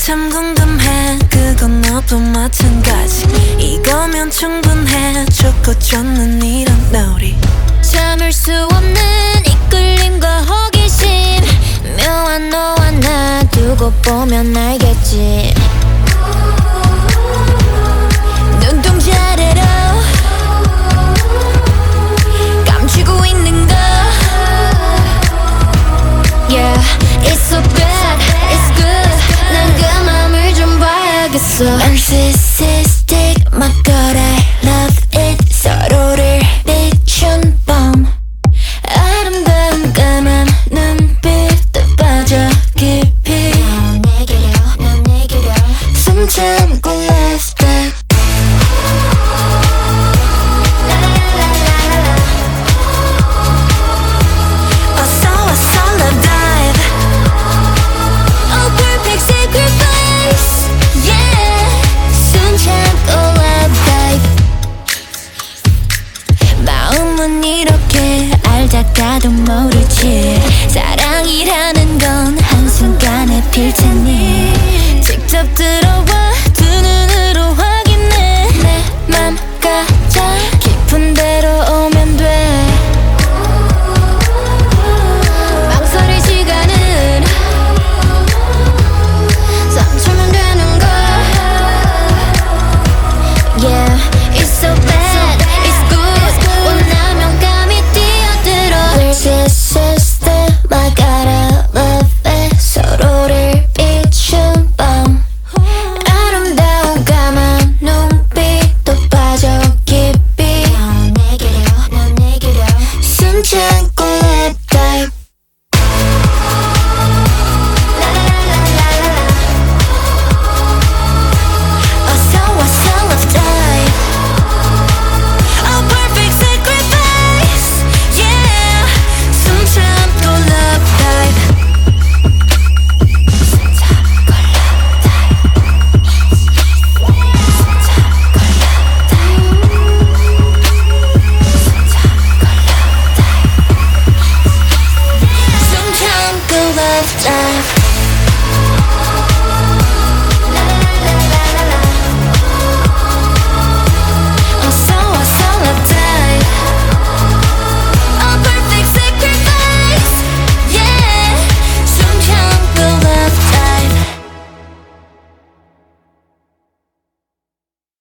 참 궁금해. 그건 너도 마찬가지. 이거면 충분해. 좋고 좋는 이런 놀이. 참을 수 없는 이끌림과 호기심. 묘한 너와 나 두고 보면 알겠지. 눈동자래로 감추고 있는 거. Yeah, it's so bad, it's good. 난 그 맘을 좀 봐야겠어. Narcissistic, my god, I love it. 서로를 비춘 밤. 아름다운 까만 눈빛도 빠져 깊이. 넌 내게로 숨 참고 last back. 이렇게 알다가도 모르지. 사랑이라는 건 한순간에 필 테니 직접 들어와.